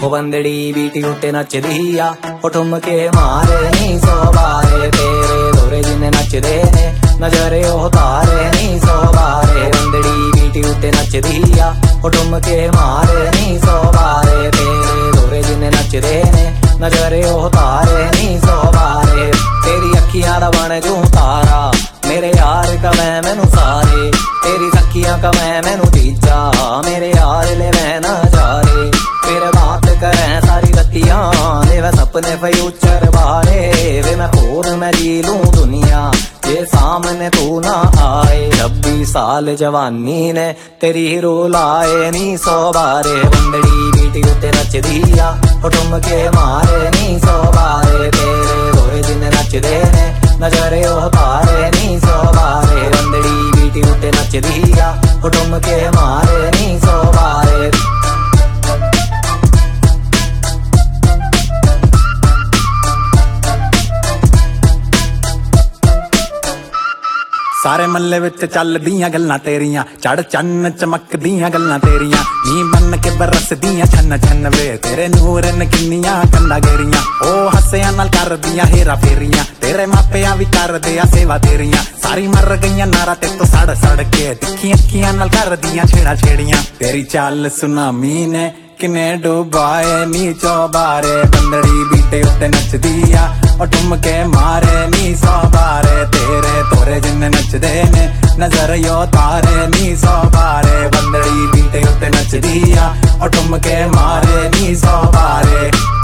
ओ बंदड़ी BT उठे नचदी आ ओ ठुमके मारे नी सौ बारे तेरे दोरे जिन्ने नचदे ने नजरे ओ तारे नी सौ बारे बंदड़ी बीटी उठे नचदी आ ओ ठुमके मारे नी सौ बारे तेरे दोरे जिन्ने नचदे ने नजरे ओ तारे नी सौ बारे तेरी अखियां दा बन जूं तारा मेरे यार का मैनू सारे तेरी सखियां का मैनू तीजा मेरे यार ले मैं जा रे फिर बात करें सारी रतियां ले वे सपने फ्यूचर बारे वे मैं खून मैं जी लूं दुनिया ये सामने तू ना आए 26 साल जवानी ने तेरी रुलाए नी सौ बारे बंदड़ी बीटी उते नचदी आ ओ ठुमके मारे नी सौ बारे तेरे दोए जिन्ने नचदे ने नजरे ओ तारे नी सौ बारे बंदड़ी बीटी उते नचदी आ ओ ठुमके मारे नी सौ बारे सारे मल्ले विच चलदियां गल्लां तेरियां चढ़ चन्न चमकदियां गल्लां तेरियां नी मन के बरसदियां छन छन वे तेरे नूर न किन्नियां कंधा गेरियां ओ हस्सियां नाल करदियां हेरा फेरियां तेरे मापियां भी करदे आ सेवा तेरियां सारी मर गईयां नारा ते तो सड़ सड़ के तिखियां अखियां नाल करदियां छेड़ा छेड़ियां तेरी चाल सुनामी ने किने डुबाए नी चौबारे बंदड़ी बीटे उत्ते नचदी आ ओ ठुमके मारे नी सौ बारे तेरे तोरे जिन्ने नचदे ने नजर यो तारे नी सौ बारे बंदड़ी बीटे उत्ते नचदी आ ओ ठुमके मारे नी सौ बारे।